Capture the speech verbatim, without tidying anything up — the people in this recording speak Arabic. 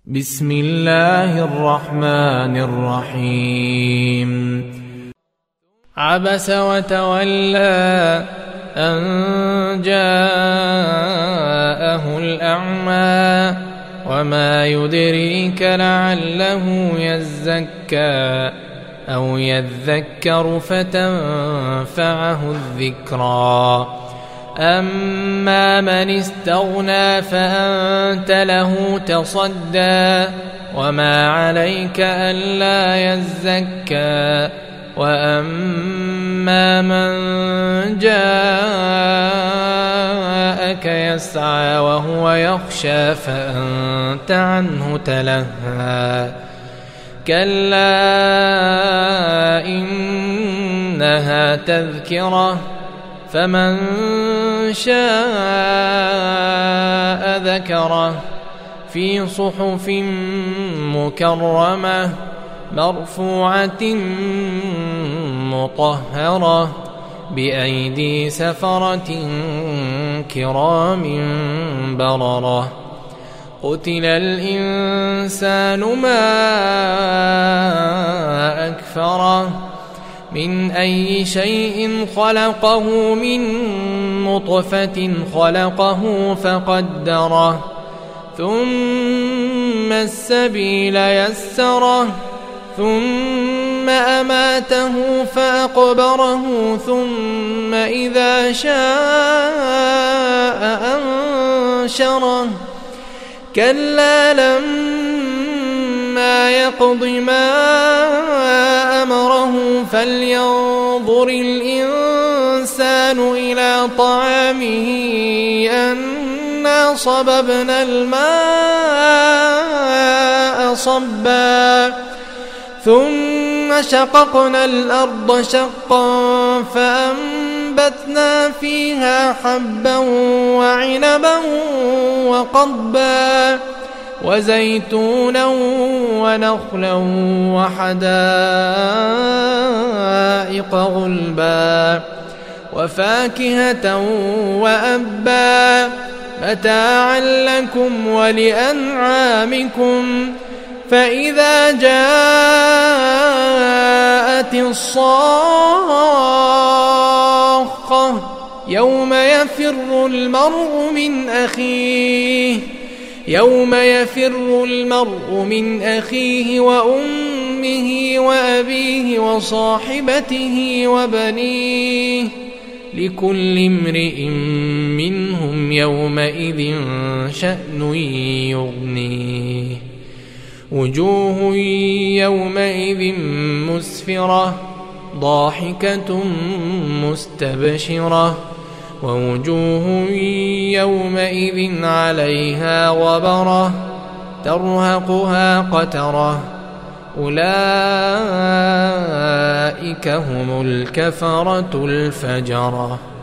بسم الله الرحمن الرحيم. عبس وتولى أن جاءه الأعمى وما يدريك لعله يزكى أو يذكر فتنفعه الذكرى. أما من استغنى فأنت له تصدى وما عليك ألا يزكى. وأما من جاءك يسعى وهو يخشى فأنت عنه تلهى. كلا إنها تذكرة فمن شاء ذكره في صحف مكرمة مرفوعة مطهرة بأيدي سفرة كرام بررة. قتل الإنسان ما أكفره من أي شيء خلقه من نطفة خلقه فقدره ثم السبيل يسره ثم أماته فأقبره ثم إذا شاء أنشره. كلا لما يقض ما أمره فلينظر الإنسان إلى طعامه أنا صببنا الماء صبا ثم شققنا الأرض شقا فأنبتنا فيها حبا وعنبا وقضبا وزيتونا ونخلا وحدائق غلبا وفاكهة وأبا متاعا لكم ولأنعامكم. فإذا جاءت الصاخة يوم يفر المرء من أخيه يوم يفر المرء من أخيه وأمه وأبيه وصاحبته وبنيه لكل امرئ منهم يومئذ شأن يغنيه. وجوه يومئذ مسفرة ضاحكة مستبشرة ووجوه يومئذ عليها غبرة ترهقها قترة. أولئك هم الكفرة الفجرة.